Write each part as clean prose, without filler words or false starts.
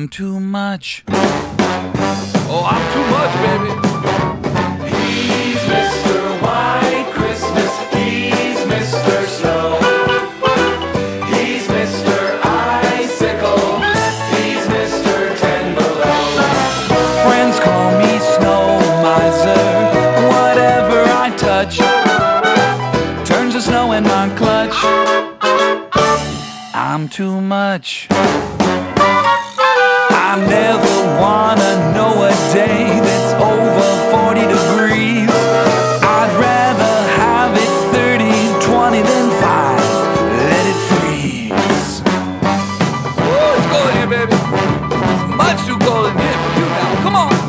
I'm too much. Oh, I'm too much, baby. He's Mr. White Christmas. He's Mr. Snow. He's Mr. Icicle. He's Mr. Ten Below. Friends call me Snow Miser. Whatever I touch turns to snow in my clutch. I'm too much. I never wanna know a day that's over 40 degrees. I'd rather have it 30, 20 than 5. Let it freeze. Woo, it's cold here, baby. It's much too cold in here for you now. Come on.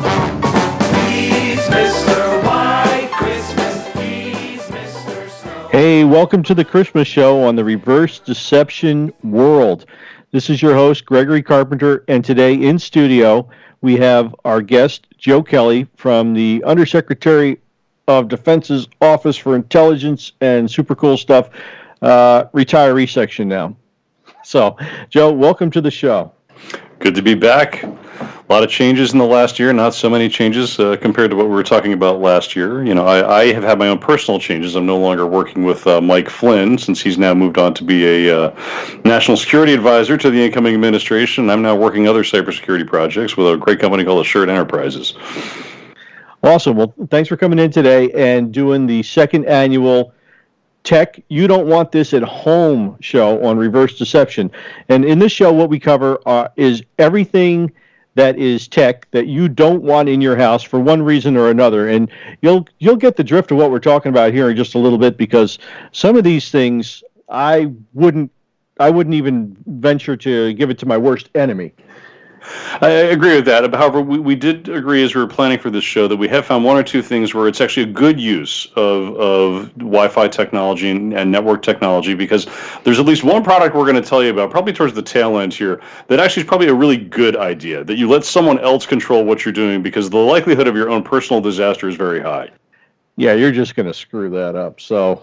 He's Mr. White Christmas. He's Mr. Snow. Hey, welcome to the Christmas show on the Reverse Deception World. This is your host, Gregory Carpenter, and today in studio we have our guest, Joe Kelly, from the Undersecretary of Defense's Office for Intelligence and super cool stuff, retiree section now. So, Joe, welcome to the show. Good to be back. A lot of changes in the last year, not so many changes compared to what we were talking about last year. You know, I have had my own personal changes. I'm no longer working with Mike Flynn, since he's now moved on to be a national security advisor to the incoming administration. I'm now working other cybersecurity projects with a great company called Assured Enterprises. Awesome. Well, thanks for coming in today and doing the second annual Tech You Don't Want This at Home show on Reverse Deception. And in this show, what we cover is everything that is tech that you don't want in your house for one reason or another. And you'll get the drift of what we're talking about here in just a little bit, because some of these things I wouldn't even venture to give it to my worst enemy. I agree with that. However, we did agree as we were planning for this show that we have found one or two things where it's actually a good use of Wi-Fi technology and network technology, because there's at least one product we're going to tell you about, probably towards the tail end here, that actually is probably a really good idea, that you let someone else control what you're doing, because the likelihood of your own personal disaster is very high. Yeah, you're just going to screw that up. So,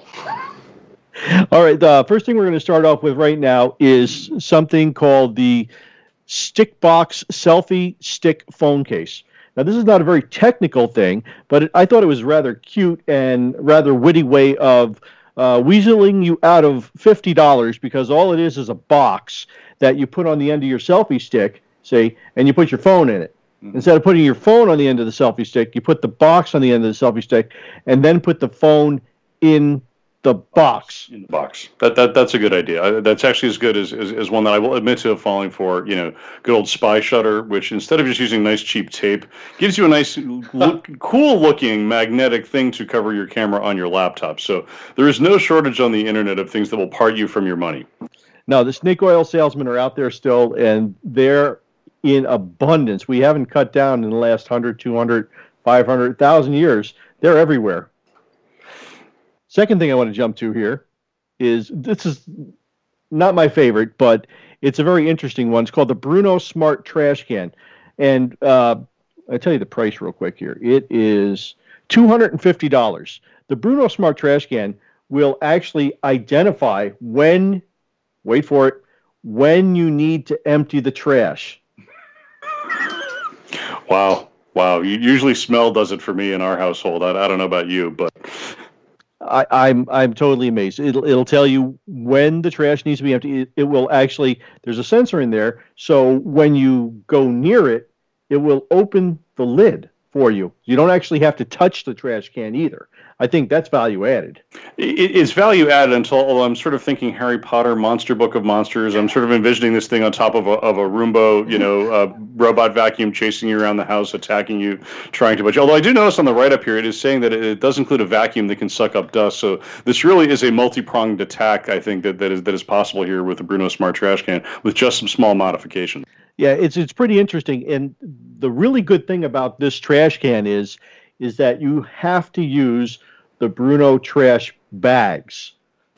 all right, the first thing we're going to start off with right now is something called the Stickbox Selfie Stick Phone Case. Now, this is not a very technical thing, but I thought it was rather cute and rather witty way of weaseling you out of $50, because all it is a box that you put on the end of your selfie stick, say, and you put your phone in it. Mm-hmm. Instead of putting your phone on the end of the selfie stick, you put the box on the end of the selfie stick, and then put the phone in the box. In the box. That's a good idea. That's actually as good as one that I will admit to have fallen for. You know, good old spy shutter, which instead of just using nice cheap tape, gives you a nice, cool looking magnetic thing to cover your camera on your laptop. So there is no shortage on the internet of things that will part you from your money. No, the snake oil salesmen are out there still, and they're in abundance. We haven't cut down in the last 100, 200, 500,000 years. They're everywhere. Second thing I want to jump to here is, this is not my favorite, but it's a very interesting one. It's called the Bruno Smart Trash Can. And I'll tell you the price real quick here. It is $250. The Bruno Smart Trash Can will actually identify when, wait for it, when you need to empty the trash. Wow. Usually smell does it for me in our household. I don't know about you, but I'm totally amazed. It'll tell you when the trash needs to be empty. It will actually, there's a sensor in there, so when you go near it, it will open the lid for you. You don't actually have to touch the trash can either. I think that's value added. It's value added although I'm sort of thinking Harry Potter, Monster Book of Monsters. I'm sort of envisioning this thing on top of a Roomba, robot vacuum chasing you around the house, attacking you, trying to bite you. Although I do notice on the write-up here, it is saying that it does include a vacuum that can suck up dust. So this really is a multi-pronged attack, I think, that is possible here with the Bruno Smart Trash Can, with just some small modifications. Yeah, it's pretty interesting. And the really good thing about this trash can is that you have to use the Bruno trash bags.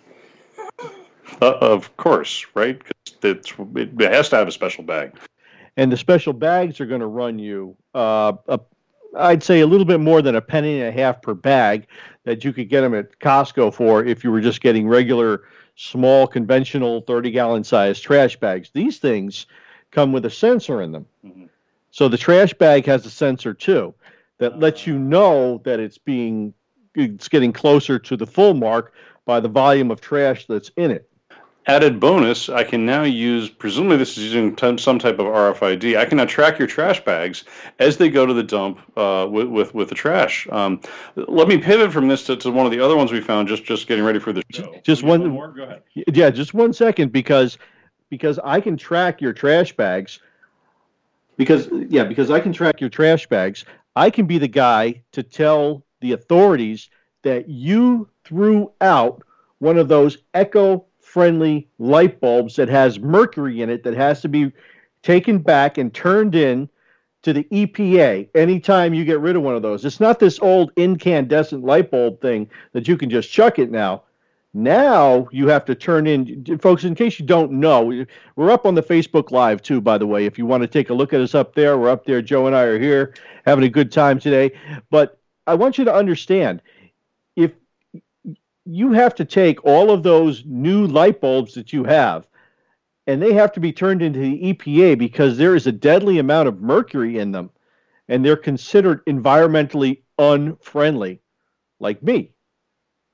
Of course, right? Because it has to have a special bag. And the special bags are going to run you, I'd say, a little bit more than $1.50 per bag that you could get them at Costco for if you were just getting regular, small, conventional 30-gallon size trash bags. These things come with a sensor in them. Mm-hmm. So the trash bag has a sensor too that lets you know that it's getting closer to the full mark by the volume of trash that's in it. Added bonus, I can now use, presumably this is using some type of RFID, I can now track your trash bags as they go to the dump with the trash. Let me pivot from this to one of the other ones we found just getting ready for the show. Just one more? Go ahead. Yeah, just 1 second, because I can track your trash bags. Because I can track your trash bags, I can be the guy to tell the authorities that you threw out one of those eco-friendly light bulbs that has mercury in it that has to be taken back and turned in to the EPA anytime you get rid of one of those. It's not this old incandescent light bulb thing that you can just chuck it now. Now you have to turn in, folks, in case you don't know, we're up on the Facebook Live too, by the way. If you want to take a look at us up there, we're up there. Joe and I are here having a good time today. But I want you to understand, if you have to take all of those new light bulbs that you have, and they have to be turned into the EPA because there is a deadly amount of mercury in them, and they're considered environmentally unfriendly, like me.